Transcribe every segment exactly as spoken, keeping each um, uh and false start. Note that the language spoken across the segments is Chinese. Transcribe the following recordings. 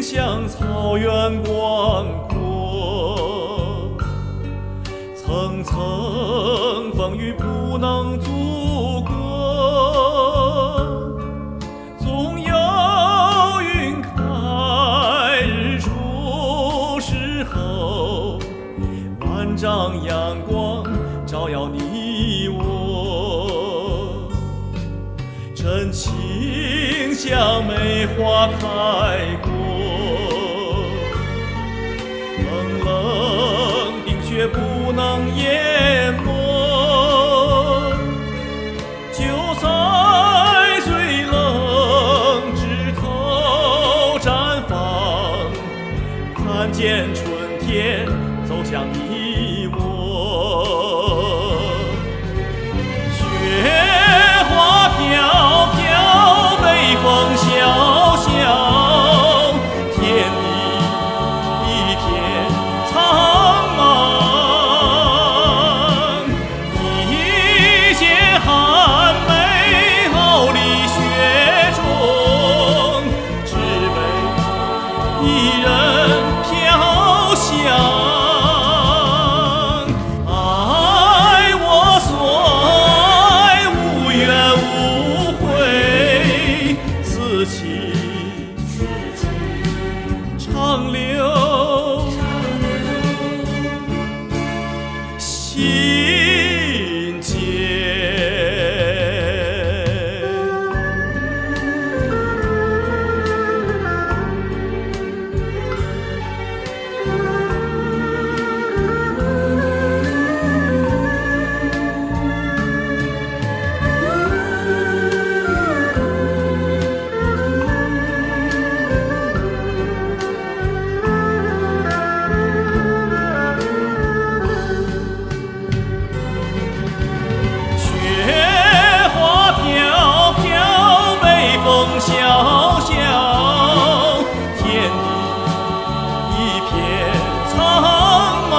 向草原广阔，层层风雨不能阻隔，总有云开日出时候，万丈阳光照耀你我，真情像梅花开过，冷冷冰雪不能淹没，就在最冷枝头绽放，看见春天走向你我。雪花飘飘，北风萧萧，天地一片苍茫，一介寒梅傲立雪中，只为一人飘香。爱我所爱，无怨无悔，此情长留心间。萧萧，天地一片苍茫，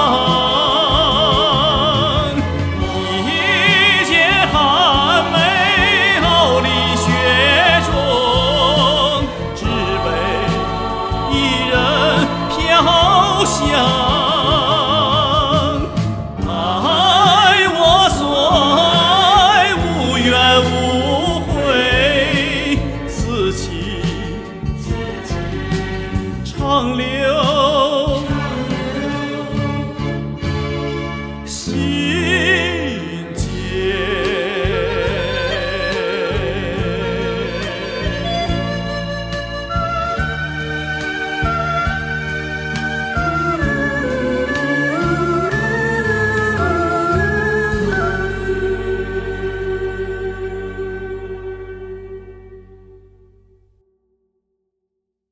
一介寒梅傲立雪中，只为一人飘香。